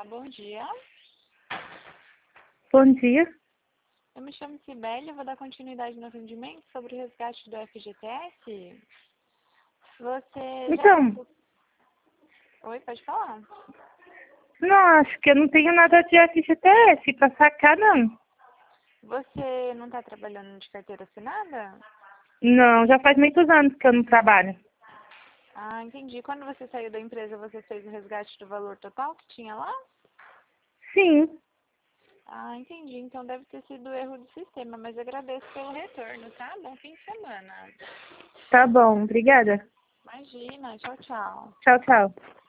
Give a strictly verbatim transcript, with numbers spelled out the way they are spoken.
Olá, bom dia. Bom dia. Eu me chamo Cibele, eu vou dar continuidade no atendimento sobre o resgate do F G T S. Você já Então, passou... Oi, pode falar. não, acho que eu não tenho nada de F G T S pra sacar, não. Você não está trabalhando de carteira assinada? Não, já faz muitos anos que eu não trabalho. Ah, entendi. Quando você saiu da empresa, você fez o resgate do valor total que tinha lá? Sim, Ah, entendi. Então deve ter sido erro do sistema, mas agradeço pelo retorno, tá? Bom fim de semana. tá bom, obrigada. Imagina, tchau, tchau. Tchau, tchau.